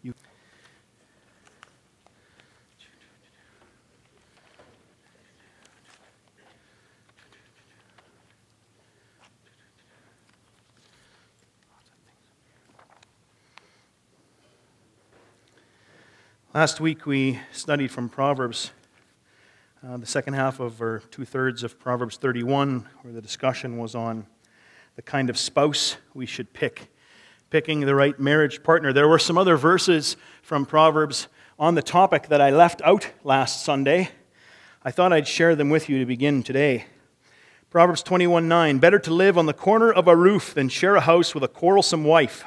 Last week we studied from Proverbs, the second half of, or two-thirds of Proverbs 31, where the discussion was on the kind of spouse we should pick, picking the right marriage partner. There were some other verses from Proverbs on the topic that I left out last Sunday. I thought I'd share them with you to begin today. Proverbs 21:9, better to live on the corner of a roof than share a house with a quarrelsome wife.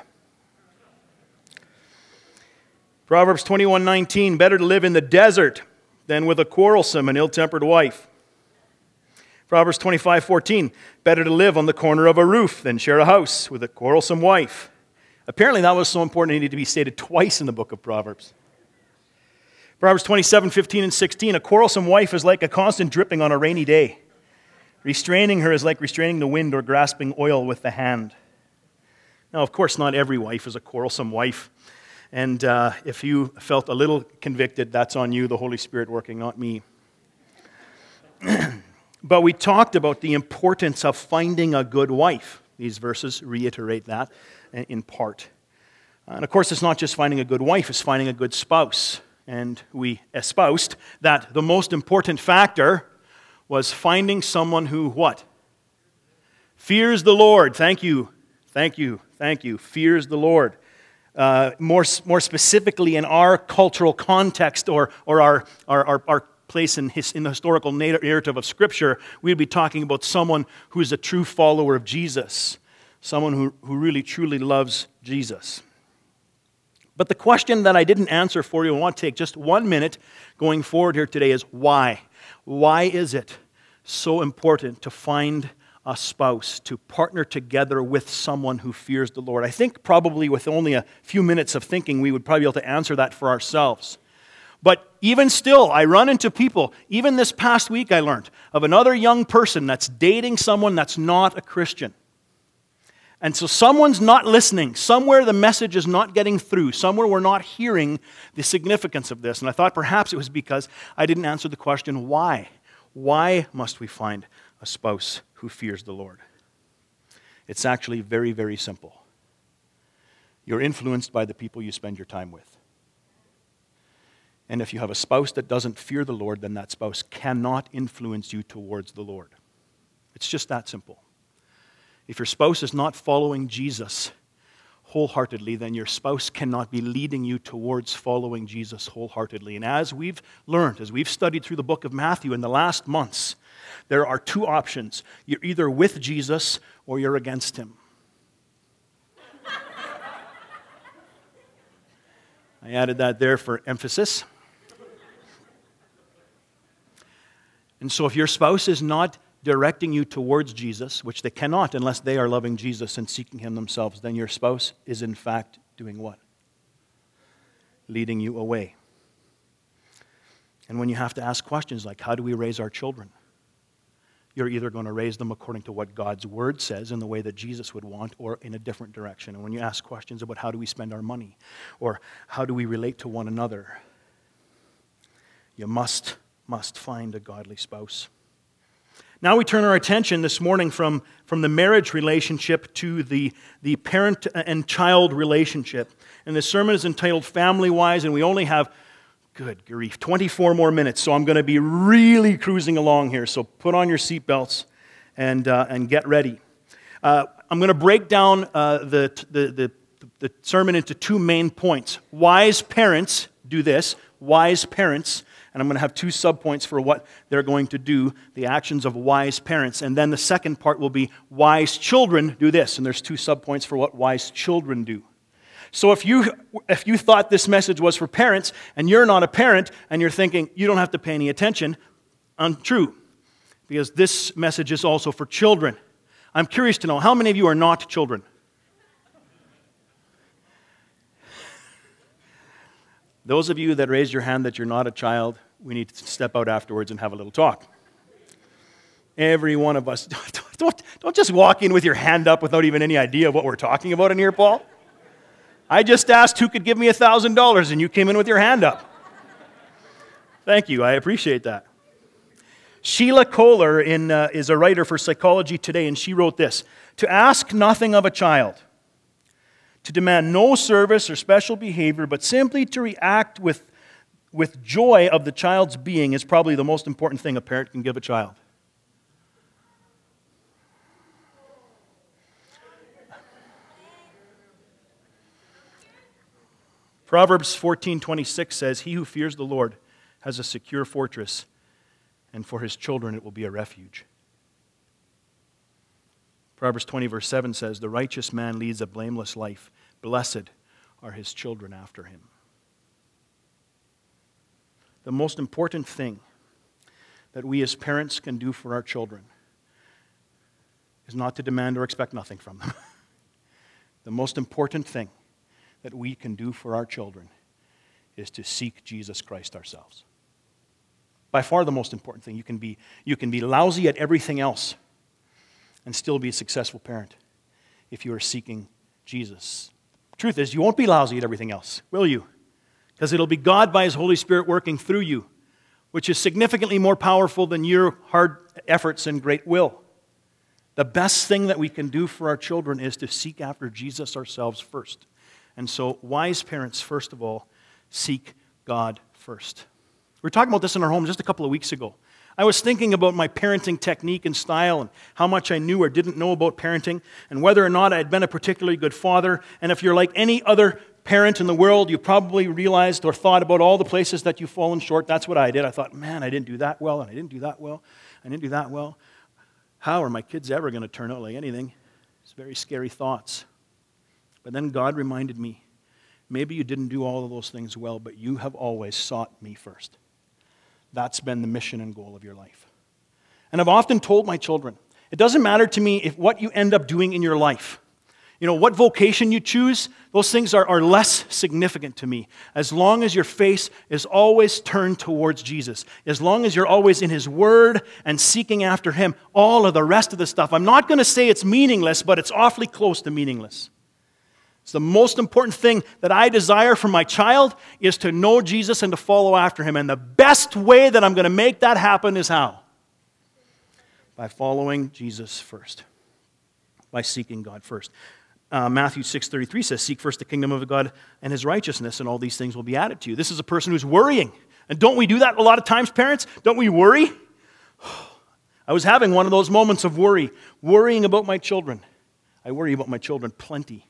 Proverbs 21:19, better to live in the desert than with a quarrelsome and ill-tempered wife. Proverbs 25:14, better to live on the corner of a roof than share a house with a quarrelsome wife. Apparently that was so important it needed to be stated twice in the book of Proverbs. Proverbs 27:15 and 16, a quarrelsome wife is like a constant dripping on a rainy day. Restraining her is like restraining the wind or grasping oil with the hand. Now, of course, not every wife is a quarrelsome wife. And if you felt a little convicted, that's on you, the Holy Spirit working, not me. But we talked about the importance of finding a good wife. These verses reiterate that in part. And of course, it's not just finding a good wife, it's finding a good spouse. And we espoused that the most important factor was finding someone who, what? Fears the Lord. Thank you. Fears the Lord. More specifically in our cultural context or our place in the historical narrative of Scripture, we'd be talking about someone who is a true follower of Jesus, someone who really, truly loves Jesus. But the question that I didn't answer for you, I want to take just 1 minute going forward here today, is why? Why is it so important to find a spouse, to partner together with someone who fears the Lord? I think probably with only a few minutes of thinking, we would probably be able to answer that for ourselves. But even still, I run into people, even this past week I learned of another young person that's dating someone that's not a Christian. And so someone's not listening. Somewhere the message is not getting through. Somewhere we're not hearing the significance of this. And I thought perhaps it was because I didn't answer the question, why? Why must we find a spouse who fears the Lord? It's actually very, very simple. You're influenced by the people you spend your time with. And if you have a spouse that doesn't fear the Lord, then that spouse cannot influence you towards the Lord. It's just that simple. If your spouse is not following Jesus wholeheartedly, then your spouse cannot be leading you towards following Jesus wholeheartedly. And as we've learned, as we've studied through the book of Matthew in the last months, there are two options. You're either with Jesus or you're against him. I added that there for emphasis. And so if your spouse is not directing you towards Jesus, which they cannot unless they are loving Jesus and seeking him themselves, then your spouse is in fact doing what? Leading you away. And when you have to ask questions like, how do we raise our children? You're either going to raise them according to what God's word says in the way that Jesus would want, or in a different direction. And when you ask questions about how do we spend our money, or how do we relate to one another, you must find a godly spouse. Now we turn our attention this morning from the marriage relationship to the parent and child relationship. And this sermon is entitled Family Wise, and we only have, good grief, 24 more minutes, so I'm going to be really cruising along here. So put on your seatbelts and get ready. I'm going to break down the sermon into two main points. Wise parents do this. Wise parents. And I'm going to have two subpoints for what they're going to do, the actions of wise parents. And then the second part will be wise children do this. And there's two subpoints for what wise children do. So if you thought this message was for parents, and you're not a parent, and you're thinking you don't have to pay any attention, untrue. Because this message is also for children. I'm curious to know, how many of you are not children? Those of you that raised your hand that you're not a child, we need to step out afterwards and have a little talk. Every one of us. Don't just walk in with your hand up without even any idea of what we're talking about in here, Paul. I just asked who could give me $1,000, and you came in with your hand up. Thank you. I appreciate that. Sheila Kohler is a writer for Psychology Today, and she wrote this: to ask nothing of a child, to demand no service or special behavior, but simply to react with joy of the child's being is probably the most important thing a parent can give a child. Proverbs 14:26 says, "He who fears the Lord has a secure fortress, and for his children it will be a refuge." Proverbs 20 verse 7 says, "The righteous man leads a blameless life. Blessed are his children after him." The most important thing that we as parents can do for our children is not to demand or expect nothing from them. The most important thing that we can do for our children is to seek Jesus Christ ourselves. By far the most important thing. You can be lousy at everything else and still be a successful parent if you are seeking Jesus. Truth is, you won't be lousy at everything else, will you? Because it'll be God by His Holy Spirit working through you, which is significantly more powerful than your hard efforts and great will. The best thing that we can do for our children is to seek after Jesus ourselves first. And so, wise parents, first of all, seek God first. We were talking about this in our home just a couple of weeks ago. I was thinking about my parenting technique and style and how much I knew or didn't know about parenting and whether or not I had been a particularly good father. And if you're like any other parent in the world, you probably realized or thought about all the places that you've fallen short. That's what I did. I thought, man, I didn't do that well, and I didn't do that well, I didn't do that well. How are my kids ever going to turn out like anything? It's very scary thoughts. But then God reminded me, maybe you didn't do all of those things well, but you have always sought me first. That's been the mission and goal of your life. And I've often told my children, it doesn't matter to me if what you end up doing in your life. You know, what vocation you choose, those things are less significant to me. As long as your face is always turned towards Jesus, as long as you're always in His Word and seeking after Him, all of the rest of the stuff, I'm not going to say it's meaningless, but it's awfully close to meaningless. It's the most important thing that I desire for my child is to know Jesus and to follow after Him. And the best way that I'm going to make that happen is how? By following Jesus first. By seeking God first. Matthew 6:33 says, "Seek first the kingdom of God and His righteousness, and all these things will be added to you." This is a person who's worrying. And don't we do that a lot of times, parents? Don't we worry? I was having one of those moments of worrying about my children. I worry about my children plenty.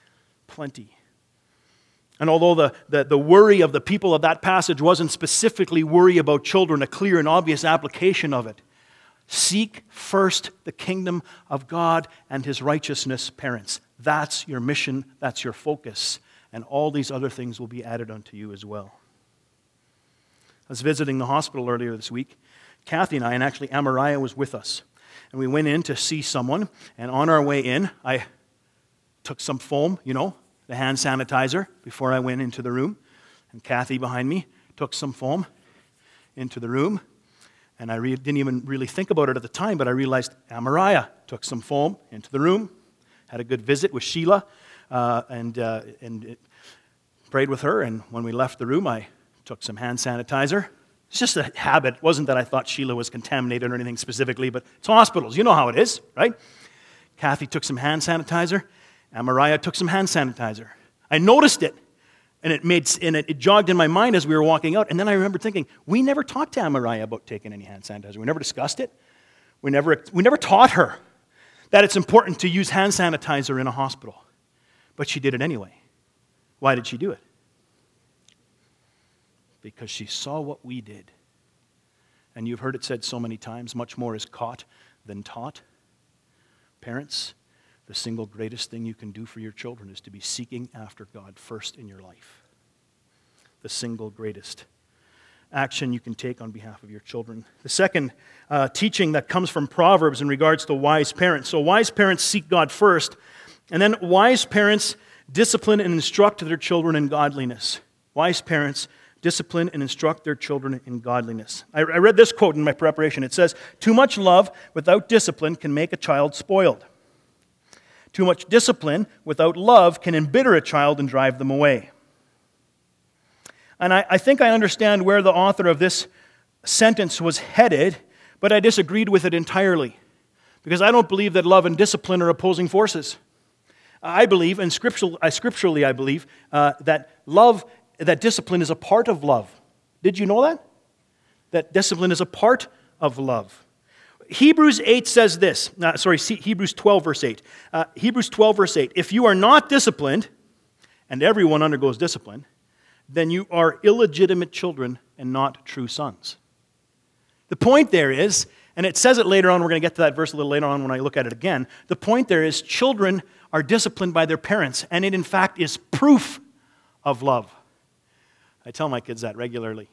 And although the worry of the people of that passage wasn't specifically worry about children, a clear and obvious application of it, seek first the kingdom of God and His righteousness, parents. That's your mission, that's your focus, and all these other things will be added unto you as well. I was visiting the hospital earlier this week. Kathy and I, and actually Amariah was with us, and we went in to see someone, and on our way in, I took some foam, the hand sanitizer, before I went into the room. And Kathy behind me took some foam into the room. And I didn't even really think about it at the time, but I realized Amariah took some foam into the room, had a good visit with Sheila, and prayed with her. And when we left the room, I took some hand sanitizer. It's just a habit. It wasn't that I thought Sheila was contaminated or anything specifically, but it's hospitals. You know how it is, right? Kathy took some hand sanitizer. Amariah took some hand sanitizer. I noticed it, and it jogged in my mind as we were walking out. And then I remember thinking, we never talked to Amariah about taking any hand sanitizer. We never discussed it. We never taught her that it's important to use hand sanitizer in a hospital. But she did it anyway. Why did she do it? Because she saw what we did. And you've heard it said so many times, much more is caught than taught. Parents, the single greatest thing you can do for your children is to be seeking after God first in your life. The single greatest action you can take on behalf of your children. The second teaching that comes from Proverbs in regards to wise parents. So wise parents seek God first, and then wise parents discipline and instruct their children in godliness. Wise parents discipline and instruct their children in godliness. I read this quote in my preparation. It says, "Too much love without discipline can make a child spoiled. Too much discipline without love can embitter a child and drive them away. And I think I understand where the author of this sentence was headed, but I disagreed with it entirely. Because I don't believe that love and discipline are opposing forces. I believe, and scripturally I believe, that discipline is a part of love. Did you know that? That discipline is a part of love. Hebrews 8 says this. Hebrews 12, verse 8. Hebrews 12, verse 8. If you are not disciplined, and everyone undergoes discipline, then you are illegitimate children and not true sons. The point there is, and it says it later on, we're going to get to that verse a little later on when I look at it again. The point there is children are disciplined by their parents, and it in fact is proof of love. I tell my kids that regularly.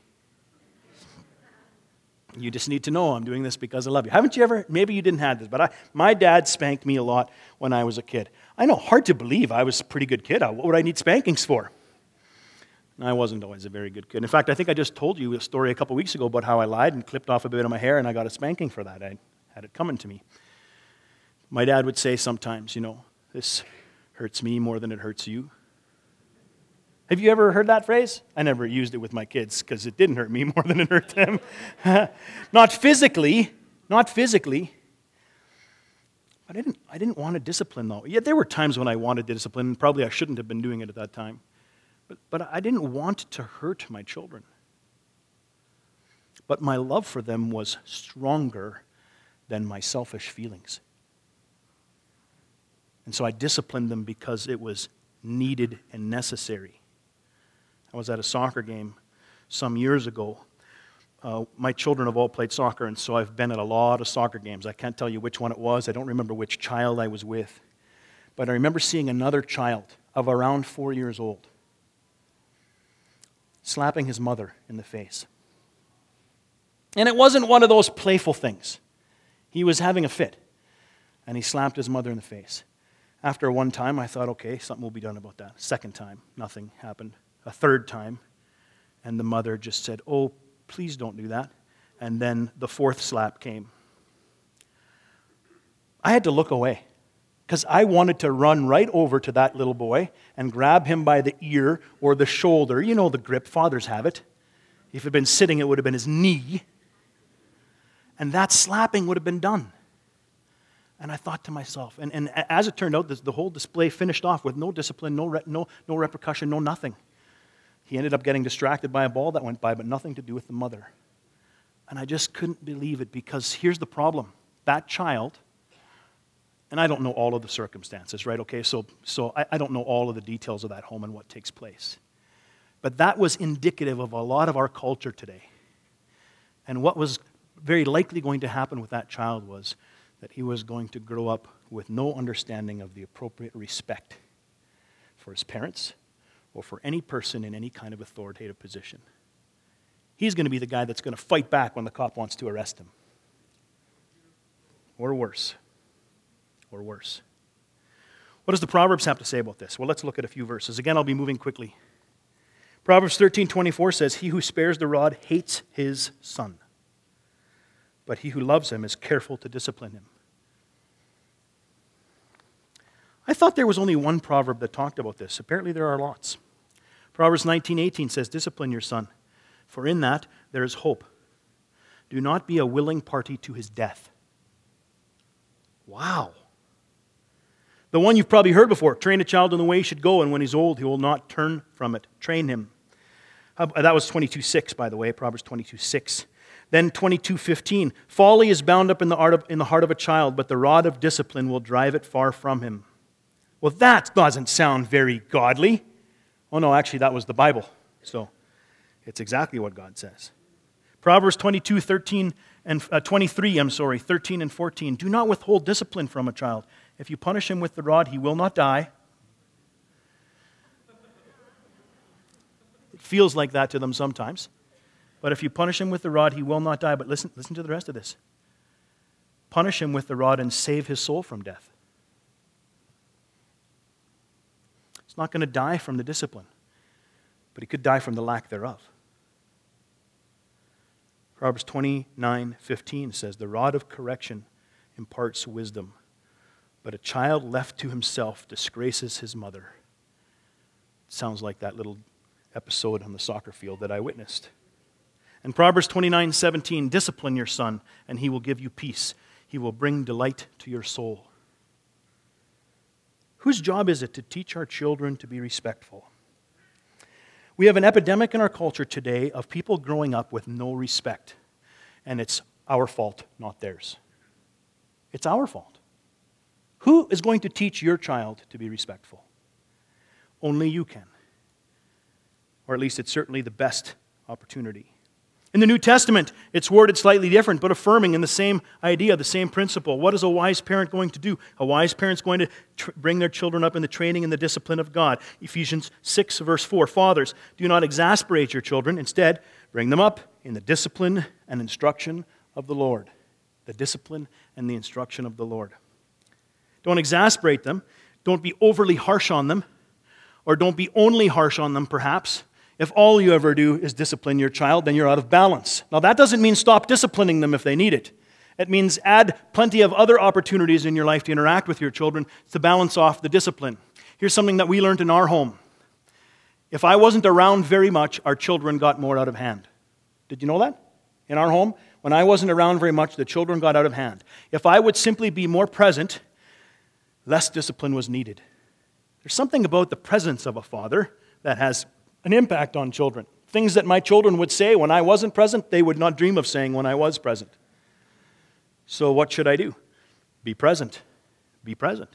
You just need to know I'm doing this because I love you. Haven't you ever, maybe you didn't have this, but my dad spanked me a lot when I was a kid. I know, hard to believe I was a pretty good kid. What would I need spankings for? I wasn't always a very good kid. In fact, I think I just told you a story a couple weeks ago about how I lied and clipped off a bit of my hair and I got a spanking for that. I had it coming to me. My dad would say sometimes, this hurts me more than it hurts you. Have you ever heard that phrase? I never used it with my kids because it didn't hurt me more than it hurt them. Not physically. But I didn't want to discipline though. Yeah, there were times when I wanted to discipline, and probably I shouldn't have been doing it at that time. But I didn't want to hurt my children. But my love for them was stronger than my selfish feelings. And so I disciplined them because it was needed and necessary. I was at a soccer game some years ago. My children have all played soccer, and so I've been at a lot of soccer games. I can't tell you which one it was. I don't remember which child I was with. But I remember seeing another child of around 4 years old slapping his mother in the face. And it wasn't one of those playful things. He was having a fit, and he slapped his mother in the face. After one time, I thought, okay, something will be done about that. Second time, nothing happened. A third time, and the mother just said, oh, please don't do that. And then the fourth slap came. I had to look away because I wanted to run right over to that little boy and grab him by the ear or the shoulder. You know the grip, fathers have it. If it had been sitting, it would have been his knee. And that slapping would have been done. And I thought to myself, and as it turned out, the whole display finished off with no discipline, no repercussion, no nothing. He ended up getting distracted by a ball that went by, but nothing to do with the mother. And I just couldn't believe it because here's the problem. That child, and I don't know all of the circumstances, right? Okay, so I don't know all of the details of that home and what takes place. But that was indicative of a lot of our culture today. And what was very likely going to happen with that child was that he was going to grow up with no understanding of the appropriate respect for his parents or for any person in any kind of authoritative position. He's going to be the guy that's going to fight back when the cop wants to arrest him. Or worse. Or worse. What does the Proverbs have to say about this? Well, let's look at a few verses. Again, I'll be moving quickly. Proverbs 13:24 says, he who spares the rod hates his son, but he who loves him is careful to discipline him. I thought there was only one proverb that talked about this. Apparently there are lots. Proverbs 19:18 says, discipline your son, for in that there is hope. Do not be a willing party to his death. Wow. The one you've probably heard before, train a child in the way he should go, and when he's old, he will not turn from it. Train him. That was 22:6, by the way, Proverbs 22:6. Then 22:15, folly is bound up in the heart of a child, but the rod of discipline will drive it far from him. Well, that doesn't sound very godly. Oh no, actually that was the Bible. So it's exactly what God says. Proverbs 13 and 14. Do not withhold discipline from a child. If you punish him with the rod, he will not die. It feels like that to them sometimes. But if you punish him with the rod, he will not die. But listen to the rest of this. Punish him with the rod and save his soul from death. He's not going to die from the discipline, but he could die from the lack thereof. Proverbs 29:15 says, the rod of correction imparts wisdom, but a child left to himself disgraces his mother. Sounds like that little episode on the soccer field that I witnessed. And Proverbs 29:17, discipline your son, and he will give you peace. He will bring delight to your soul. Whose job is it to teach our children to be respectful? We have an epidemic in our culture today of people growing up with no respect. And it's our fault, not theirs. It's our fault. Who is going to teach your child to be respectful? Only you can. Or at least it's certainly the best opportunity. In the New Testament, it's worded slightly different, but affirming in the same idea, the same principle. What is a wise parent going to do? A wise parent is going to bring their children up in the training and the discipline of God. Ephesians 6, verse 4, fathers, do not exasperate your children. Instead, bring them up in the discipline and instruction of the Lord. The discipline and the instruction of the Lord. Don't exasperate them. Don't be overly harsh on them. Or don't be only harsh on them, perhaps. If all you ever do is discipline your child, then you're out of balance. Now, that doesn't mean stop disciplining them if they need it. It means add plenty of other opportunities in your life to interact with your children to balance off the discipline. Here's something that we learned in our home. If I wasn't around very much, our children got more out of hand. Did you know that? In our home, when I wasn't around very much, the children got out of hand. If I would simply be more present, less discipline was needed. There's something about the presence of a father that has an impact on children. Things that my children would say when I wasn't present, they would not dream of saying when I was present. So what should I do? Be present. Be present.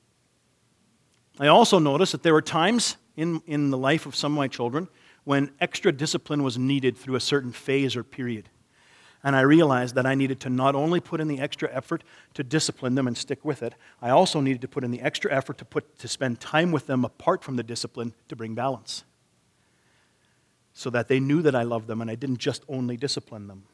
I also noticed that there were times in the life of some of my children when extra discipline was needed through a certain phase or period. And I realized that I needed to not only put in the extra effort to discipline them and stick with it, I also needed to put in the extra effort to spend time with them apart from the discipline to bring balance. So that they knew that I loved them and I didn't just only discipline them.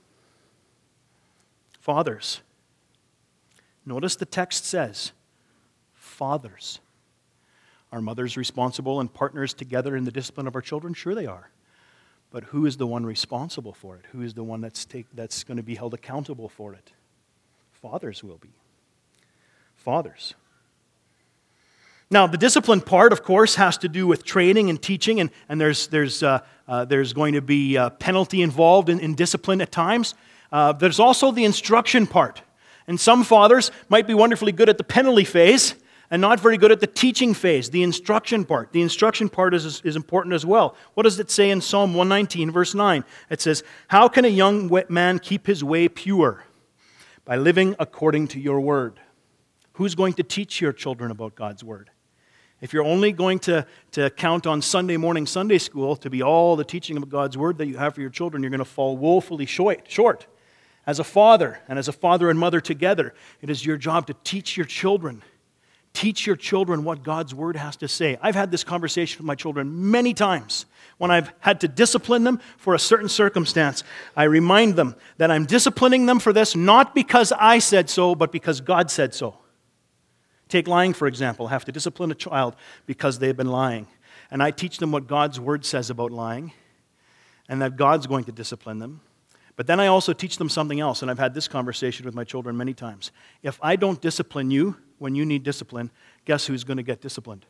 Fathers. Notice the text says, fathers. Are mothers responsible and partners together in the discipline of our children? Sure they are. But who is the one responsible for it? Who is the one that's going to be held accountable for it? Fathers will be. Fathers. Now, the discipline part, of course, has to do with training and teaching, and there's going to be a penalty involved in discipline at times. There's also the instruction part. And some fathers might be wonderfully good at the penalty phase and not very good at the teaching phase, the instruction part. The instruction part is important as well. What does it say in Psalm 119, verse 9? It says, how can a young man keep his way pure? By living according to your word. Who's going to teach your children about God's word? If you're only going to count on Sunday morning Sunday school to be all the teaching of God's word that you have for your children, you're going to fall woefully short. As a father and as a father and mother together, it is your job to teach your children. Teach your children what God's word has to say. I've had this conversation with my children many times. When I've had to discipline them for a certain circumstance, I remind them that I'm disciplining them for this not because I said so, but because God said so. Take lying, for example. I have to discipline a child because they've been lying. And I teach them what God's word says about lying and that God's going to discipline them. But then I also teach them something else, and I've had this conversation with my children many times. If I don't discipline you when you need discipline, guess who's going to get disciplined?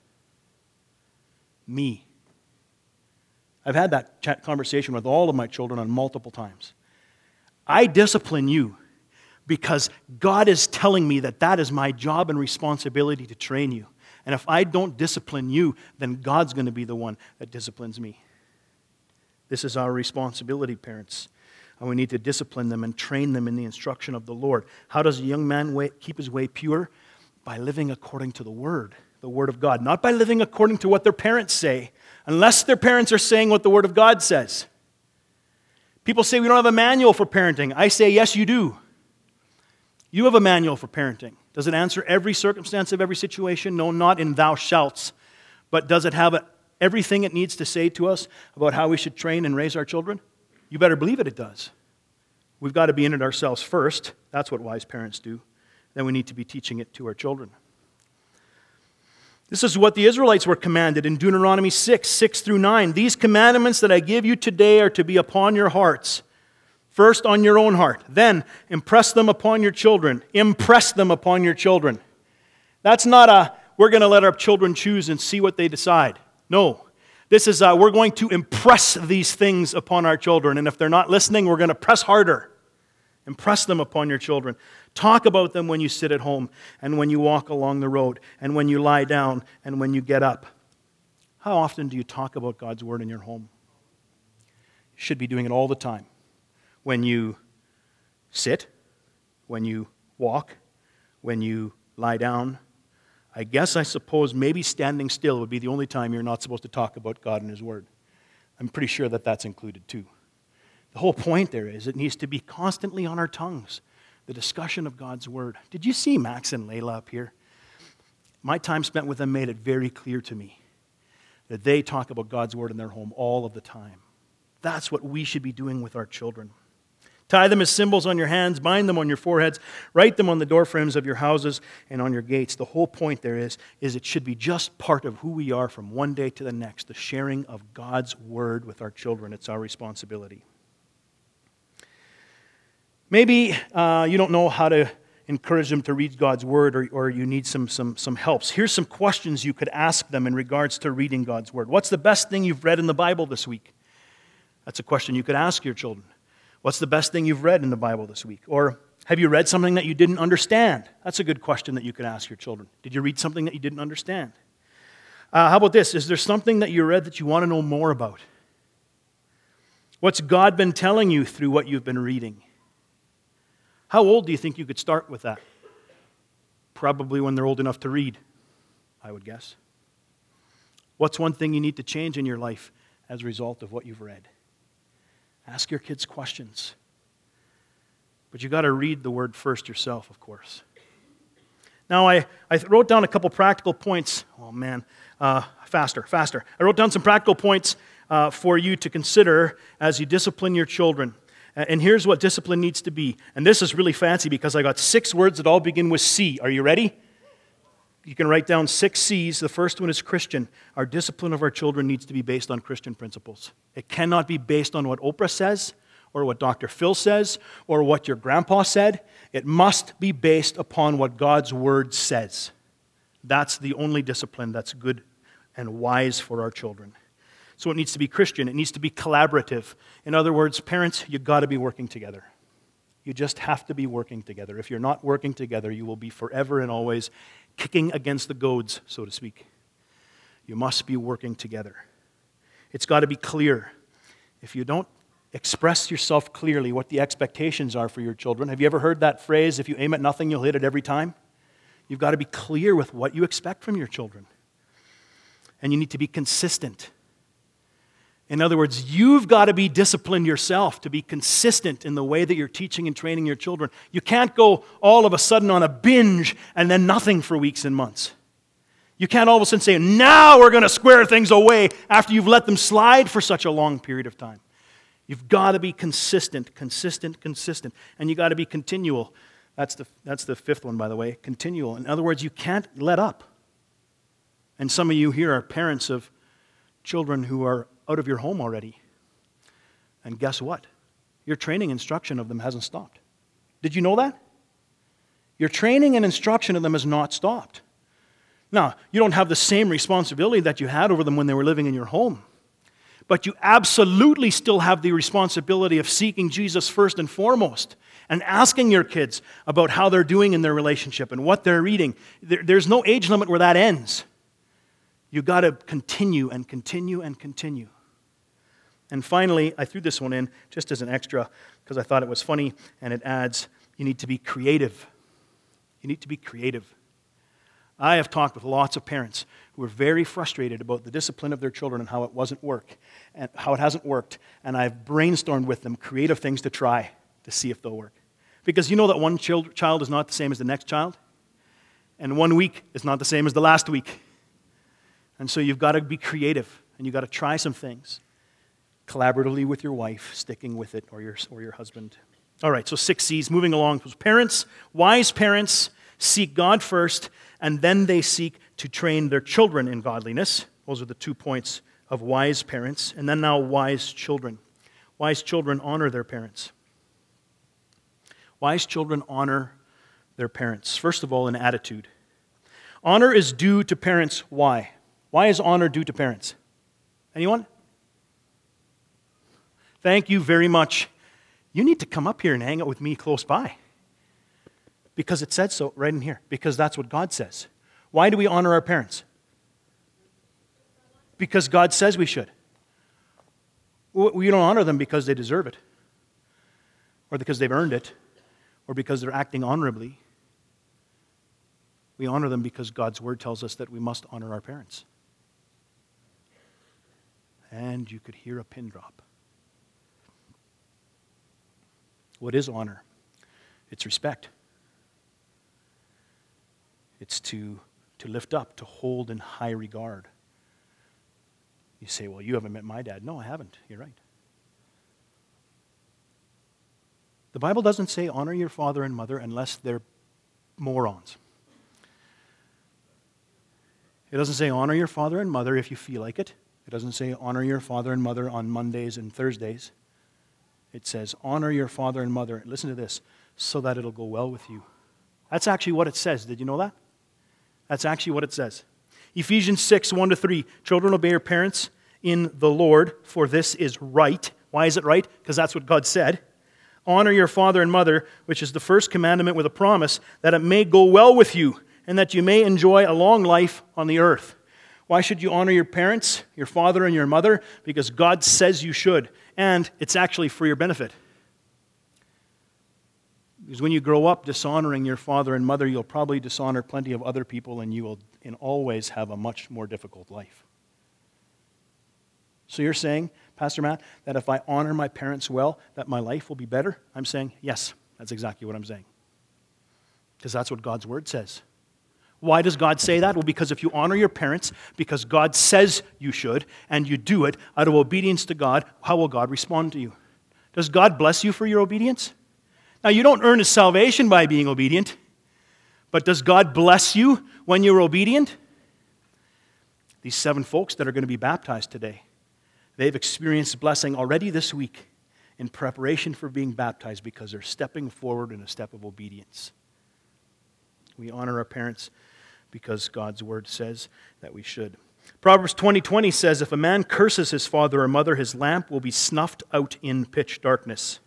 Me. I've had that conversation with all of my children on multiple times. I discipline you because God is telling me that that is my job and responsibility to train you. And if I don't discipline you, then God's going to be the one that disciplines me. This is our responsibility, parents. And we need to discipline them and train them in the instruction of the Lord. How does a young man keep his way pure? By living according to the Word of God. Not by living according to what their parents say, unless their parents are saying what the Word of God says. People say we don't have a manual for parenting. I say, yes, you do. You have a manual for parenting. Does it answer every circumstance of every situation? No, not in thou shalts. But does it have everything it needs to say to us about how we should train and raise our children? You better believe it does. We've got to be in it ourselves first. That's what wise parents do. Then we need to be teaching it to our children. This is what the Israelites were commanded in Deuteronomy 6 through 9. These commandments that I give you today are to be upon your hearts. First on your own heart. Then impress them upon your children. Impress them upon your children. That's not we're going to let our children choose and see what they decide. No. This is we're going to impress these things upon our children. And if they're not listening, we're going to press harder. Impress them upon your children. Talk about them when you sit at home and when you walk along the road and when you lie down and when you get up. How often do you talk about God's Word in your home? You should be doing it all the time. When you sit, when you walk, when you lie down. I suppose maybe standing still would be the only time you're not supposed to talk about God and His Word. I'm pretty sure that that's included too. The whole point there is it needs to be constantly on our tongues, the discussion of God's Word. Did you see Max and Layla up here? My time spent with them made it very clear to me that they talk about God's Word in their home all of the time. That's what we should be doing with our children. Tie them as symbols on your hands, bind them on your foreheads, write them on the doorframes of your houses and on your gates. The whole point there is it should be just part of who we are from one day to the next, the sharing of God's Word with our children. It's our responsibility. Maybe you don't know how to encourage them to read God's Word, or you need some helps. Here's some questions you could ask them in regards to reading God's Word. What's the best thing you've read in the Bible this week? That's a question you could ask your children. What's the best thing you've read in the Bible this week? Or have you read something that you didn't understand? That's a good question that you could ask your children. Did you read something that you didn't understand? How about this? Is there something that you read that you want to know more about? What's God been telling you through what you've been reading? How old do you think you could start with that? Probably when they're old enough to read, I would guess. What's one thing you need to change in your life as a result of what you've read? Ask your kids questions. But you got to read the Word first yourself, of course. Now, I wrote down a couple practical points. Oh, man. Faster. I wrote down some practical points for you to consider as you discipline your children. And here's what discipline needs to be. And this is really fancy because I got 6 words that all begin with C. Are you ready? You can write down 6 C's. The first one is Christian. Our discipline of our children needs to be based on Christian principles. It cannot be based on what Oprah says, or what Dr. Phil says, or what your grandpa said. It must be based upon what God's Word says. That's the only discipline that's good and wise for our children. So it needs to be Christian. It needs to be collaborative. In other words, parents, you've got to be working together. You just have to be working together. If you're not working together, you will be forever and always kicking against the goads, so to speak. You must be working together. It's got to be clear. If you don't express yourself clearly what the expectations are for your children, have you ever heard that phrase, if you aim at nothing, you'll hit it every time? You've got to be clear with what you expect from your children. And you need to be consistent. In other words, you've got to be disciplined yourself to be consistent in the way that you're teaching and training your children. You can't go all of a sudden on a binge and then nothing for weeks and months. You can't all of a sudden say, now we're going to square things away after you've let them slide for such a long period of time. You've got to be consistent. And you've got to be continual. That's the 5th one, by the way, continual. In other words, you can't let up. And some of you here are parents of children who are out of your home already. And guess what? Your training instruction of them hasn't stopped. Did you know that? Your training and instruction of them has not stopped. Now, you don't have the same responsibility that you had over them when they were living in your home. But you absolutely still have the responsibility of seeking Jesus first and foremost and asking your kids about how they're doing in their relationship and what they're reading. There's no age limit where that ends. You've got to continue and continue and continue. And finally, I threw this one in just as an extra because I thought it was funny, and it adds, you need to be creative. You need to be creative. I have talked with lots of parents who are very frustrated about the discipline of their children and how it hasn't worked. And I've brainstormed with them creative things to try to see if they'll work. Because you know that one child is not the same as the next child, and 1 week is not the same as the last week. And so you've got to be creative, and you've got to try some things collaboratively with your wife, sticking with it, or your husband. All right, so 6 C's, moving along. Parents, wise parents, seek God first, and then they seek to train their children in godliness. Those are the 2 points of wise parents. And then now wise children. Wise children honor their parents. Wise children honor their parents. First of all, in attitude. Honor is due to parents. Why? Why is honor due to parents? Anyone? Thank you very much. You need to come up here and hang out with me close by. Because it said so right in here. Because that's what God says. Why do we honor our parents? Because God says we should. We don't honor them because they deserve it, or because they've earned it, or because they're acting honorably. We honor them because God's word tells us that we must honor our parents. And you could hear a pin drop. What is honor? It's respect. It's to lift up, to hold in high regard. You say, well, you haven't met my dad. No, I haven't. You're right. The Bible doesn't say honor your father and mother unless they're morons. It doesn't say honor your father and mother if you feel like it. It doesn't say honor your father and mother on Mondays and Thursdays. It says honor your father and mother, listen to this, so that it'll go well with you. That's actually what it says. Did you know that? That's actually what it says. Ephesians 6, 1-3. Children, obey your parents in the Lord, for this is right. Why is it right? Because that's what God said. Honor your father and mother, which is the first commandment with a promise, that it may go well with you, and that you may enjoy a long life on the earth. Why should you honor your parents, your father and your mother? Because God says you should, and it's actually for your benefit. Because when you grow up dishonoring your father and mother, you'll probably dishonor plenty of other people, and you will always have a much more difficult life. So you're saying, Pastor Matt, that if I honor my parents well, that my life will be better? I'm saying, yes, that's exactly what I'm saying. Because that's what God's word says. Why does God say that? Well, because if you honor your parents, because God says you should, and you do it out of obedience to God, how will God respond to you? Does God bless you for your obedience? Now, you don't earn His salvation by being obedient, but does God bless you when you're obedient? These 7 folks that are going to be baptized today, they've experienced blessing already this week in preparation for being baptized because they're stepping forward in a step of obedience. We honor our parents because God's word says that we should. Proverbs 20:20 says, if a man curses his father or mother, his lamp will be snuffed out in pitch darkness.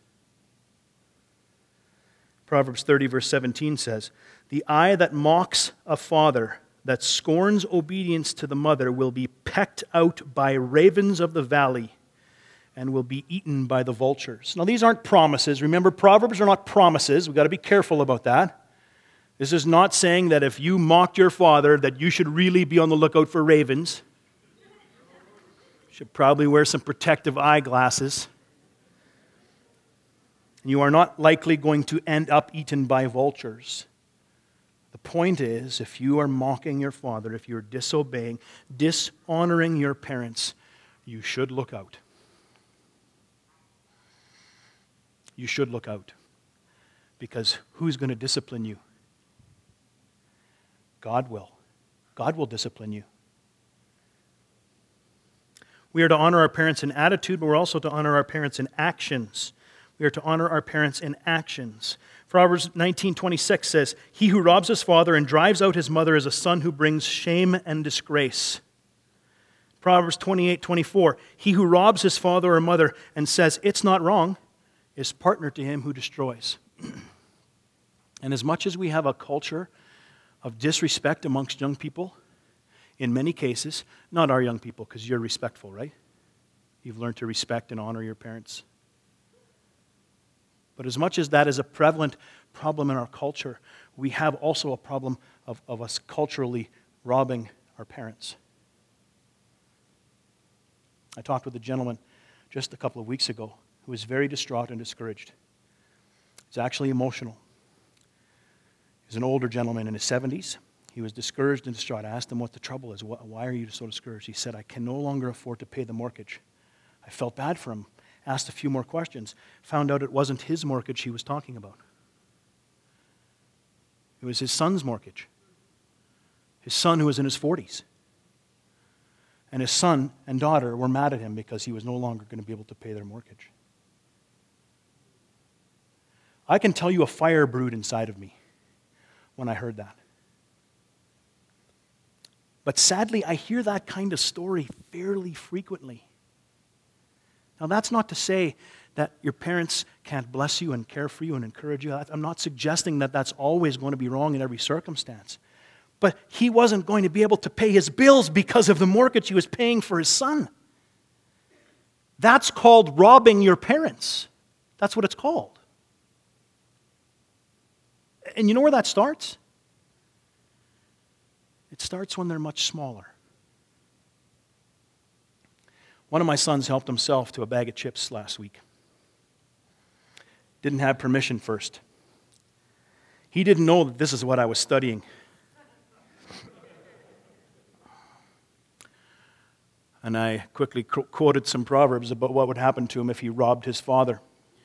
Proverbs 30, verse 17 says, the eye that mocks a father, that scorns obedience to the mother, will be pecked out by ravens of the valley and will be eaten by the vultures. Now, these aren't promises. Remember, Proverbs are not promises. We've got to be careful about that. This is not saying that if you mocked your father, that you should really be on the lookout for ravens. You should probably wear some protective eyeglasses. You are not likely going to end up eaten by vultures. The point is, if you are mocking your father, if you're disobeying, dishonoring your parents, you should look out. You should look out. Because who's going to discipline you? God will. God will discipline you. We are to honor our parents in attitude, but we're also to honor our parents in actions. We are to honor our parents in actions. Proverbs 19:26 says, he who robs his father and drives out his mother is a son who brings shame and disgrace. Proverbs 28:24, he who robs his father or mother and says, it's not wrong, is partner to him who destroys. And as much as we have a culture of disrespect amongst young people, in many cases, not our young people, because you're respectful, right? You've learned to respect and honor your parents. But as much as that is a prevalent problem in our culture, we have also a problem of us culturally robbing our parents. I talked with a gentleman just a couple of weeks ago who was very distraught and discouraged. He's actually emotional. He's an older gentleman in his 70s. He was discouraged and distraught. I asked him what the trouble is. Why are you so discouraged? He said, I can no longer afford to pay the mortgage. I felt bad for him. Asked a few more questions. Found out it wasn't his mortgage he was talking about. It was his son's mortgage. His son who was in his 40s. And his son and daughter were mad at him because he was no longer going to be able to pay their mortgage. I can tell you a fire brewed inside of me when I heard that. But sadly, I hear that kind of story fairly frequently. Now, that's not to say that your parents can't bless you and care for you and encourage you. I'm not suggesting that that's always going to be wrong in every circumstance. But he wasn't going to be able to pay his bills because of the mortgage he was paying for his son. That's called robbing your parents. That's what it's called. And you know where that starts? It starts when they're much smaller. One of my sons helped himself to a bag of chips last week. Didn't have permission first. He didn't know that this is what I was studying. And I quickly quoted some proverbs about what would happen to him if he robbed his father.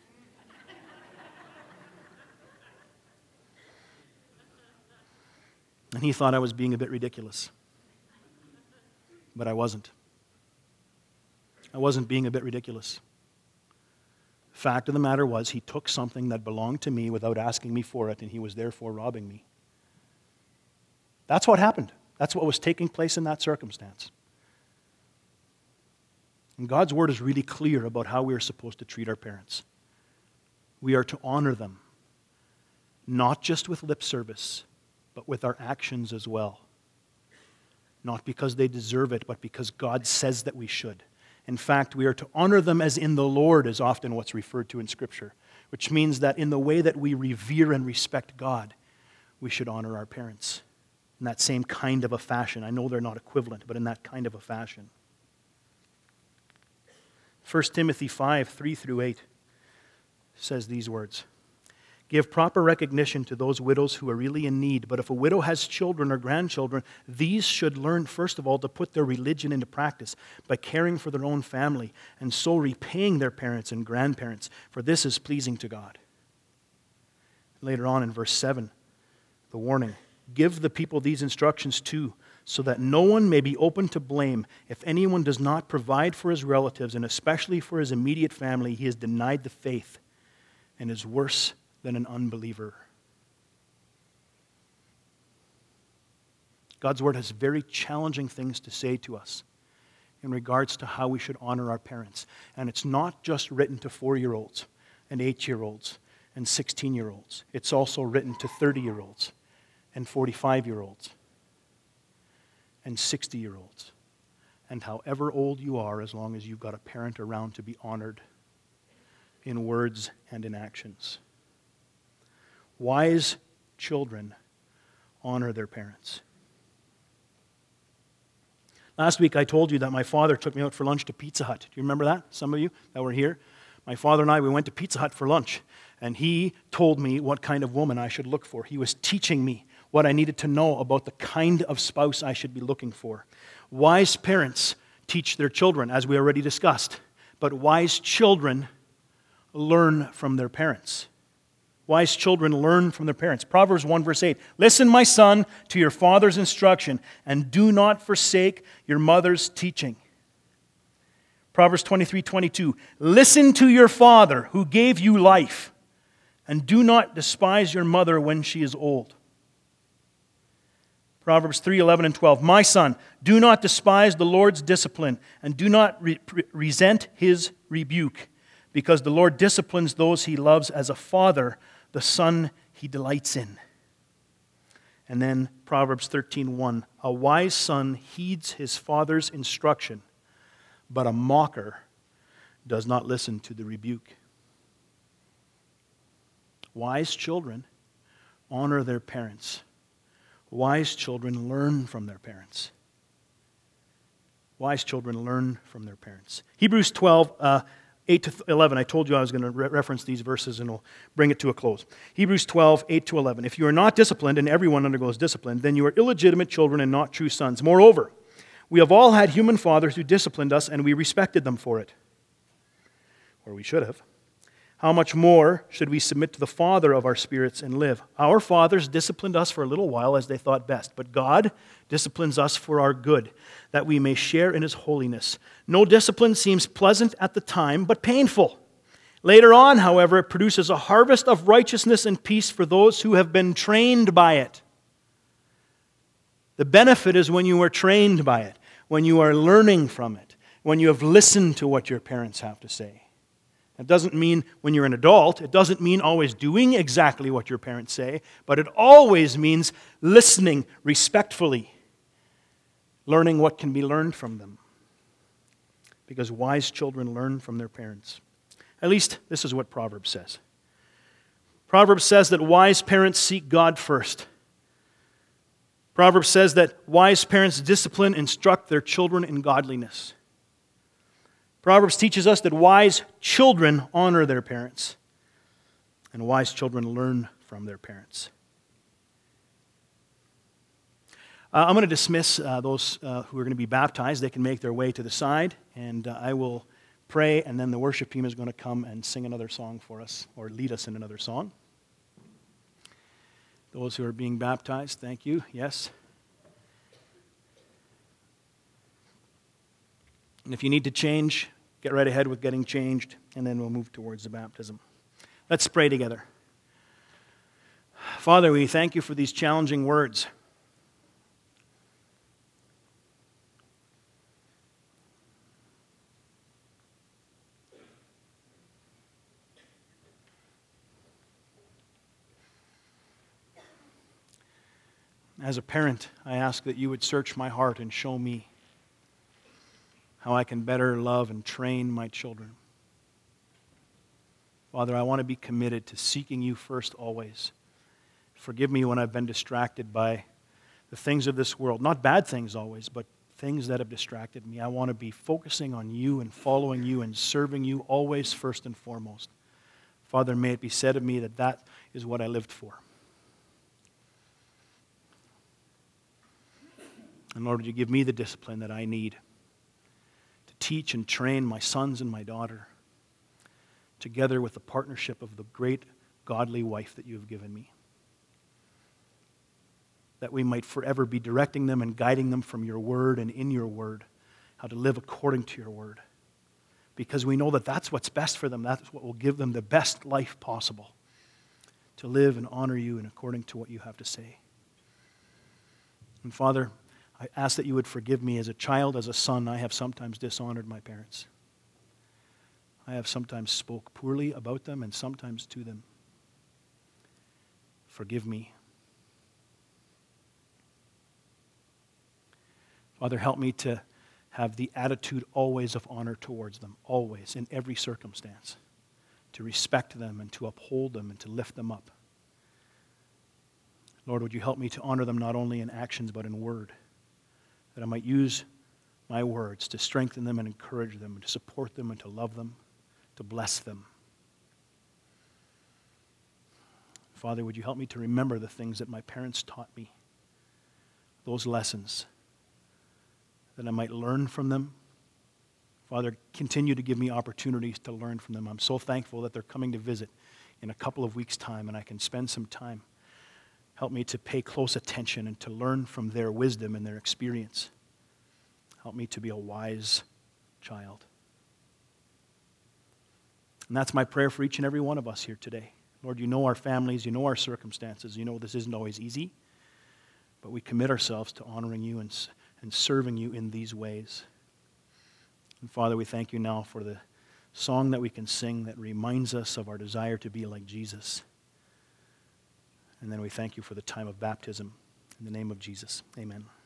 And he thought I was being a bit ridiculous. But I wasn't. I wasn't being a bit ridiculous. Fact of the matter was, he took something that belonged to me without asking me for it, and he was therefore robbing me. That's what happened. That's what was taking place in that circumstance. And God's word is really clear about how we are supposed to treat our parents. We are to honor them, not just with lip service, but with our actions as well. Not because they deserve it, but because God says that we should. In fact, we are to honor them as in the Lord is often what's referred to in Scripture, which means that in the way that we revere and respect God, we should honor our parents in that same kind of a fashion. I know they're not equivalent, but in that kind of a fashion. 1 Timothy 5, 3-8 says these words. Give proper recognition to those widows who are really in need. But if a widow has children or grandchildren, these should learn, first of all, to put their religion into practice by caring for their own family and so repaying their parents and grandparents, for this is pleasing to God. Later on in verse 7, the warning. Give the people these instructions too, so that no one may be open to blame. If anyone does not provide for his relatives, and especially for his immediate family, he has denied the faith and is worse than an unbeliever. God's word has very challenging things to say to us in regards to how we should honor our parents. And it's not just written to 4-year-olds and 8-year-olds and 16-year-olds. It's also written to 30-year-olds and 45-year-olds and 60-year-olds. And however old you are, as long as you've got a parent around to be honored in words and in actions. Wise children honor their parents. Last week I told you that my father took me out for lunch to Pizza Hut. Do you remember that? Some of you that were here? My father and I, we went to Pizza Hut for lunch, and he told me what kind of woman I should look for. He was teaching me what I needed to know about the kind of spouse I should be looking for. Wise parents teach their children, as we already discussed, but wise children learn from their parents. Wise children learn from their parents. Proverbs 1 verse 8, listen, my son, to your father's instruction, and do not forsake your mother's teaching. Proverbs 23:22, listen to your father who gave you life, and do not despise your mother when she is old. Proverbs 3:11 and 12, my son, do not despise the Lord's discipline, and do not resent his rebuke, because the Lord disciplines those he loves as a father, the son he delights in. And then Proverbs 13:1, a wise son heeds his father's instruction, but a mocker does not listen to the rebuke. Wise children honor their parents. Wise children learn from their parents. Wise children learn from their parents. Hebrews 12, 8-11. I told you I was going to reference these verses and we'll bring it to a close. Hebrews 12, 8-11. If you are not disciplined, and everyone undergoes discipline, then you are illegitimate children and not true sons. Moreover, we have all had human fathers who disciplined us, and we respected them for it. Or we should have. How much more should we submit to the Father of our spirits and live? Our fathers disciplined us for a little while as they thought best, but God disciplines us for our good, that we may share in His holiness. No discipline seems pleasant at the time, but painful. Later on, however, it produces a harvest of righteousness and peace for those who have been trained by it. The benefit is when you are trained by it, when you are learning from it, when you have listened to what your parents have to say. It doesn't mean when you're an adult, it doesn't mean always doing exactly what your parents say, but it always means listening respectfully, learning what can be learned from them. Because wise children learn from their parents. At least this is what Proverbs says. Proverbs says that wise parents seek God first. Proverbs says that wise parents discipline, instruct their children in godliness. Proverbs teaches us that wise children honor their parents, and wise children learn from their parents. I'm going to dismiss those who are going to be baptized. They can make their way to the side, and I will pray, and then the worship team is going to come and sing another song for us, or lead us in another song. Those who are being baptized, thank you. Yes. And if you need to change, get right ahead with getting changed, and then we'll move towards the baptism. Let's pray together. Father, we thank you for these challenging words. As a parent, I ask that you would search my heart and show me how I can better love and train my children. Father, I want to be committed to seeking you first always. Forgive me when I've been distracted by the things of this world. Not bad things always, but things that have distracted me. I want to be focusing on you and following you and serving you always first and foremost. Father, may it be said of me that that is what I lived for. And Lord, would you give me the discipline that I need to teach and train my sons and my daughter, together with the partnership of the great godly wife that you have given me, that we might forever be directing them and guiding them from your word and in your word, how to live according to your word. Because we know that that's what's best for them. That's what will give them the best life possible, to live and honor you and according to what you have to say. And Father, I ask that you would forgive me as a child, as a son. I have sometimes dishonored my parents. I have sometimes spoke poorly about them and sometimes to them. Forgive me. Father, help me to have the attitude always of honor towards them, always, in every circumstance, to respect them and to uphold them and to lift them up. Lord, would you help me to honor them not only in actions but in word, that I might use my words to strengthen them and encourage them and to support them and to love them, to bless them. Father, would you help me to remember the things that my parents taught me, those lessons, that I might learn from them. Father, continue to give me opportunities to learn from them. I'm so thankful that they're coming to visit in a couple of weeks' time and I can spend some time. Help me to pay close attention and to learn from their wisdom and their experience. Help me to be a wise child. And that's my prayer for each and every one of us here today. Lord, you know our families, you know our circumstances, you know this isn't always easy, but we commit ourselves to honoring you and serving you in these ways. And Father, we thank you now for the song that we can sing that reminds us of our desire to be like Jesus. And then we thank you for the time of baptism. In the name of Jesus, amen.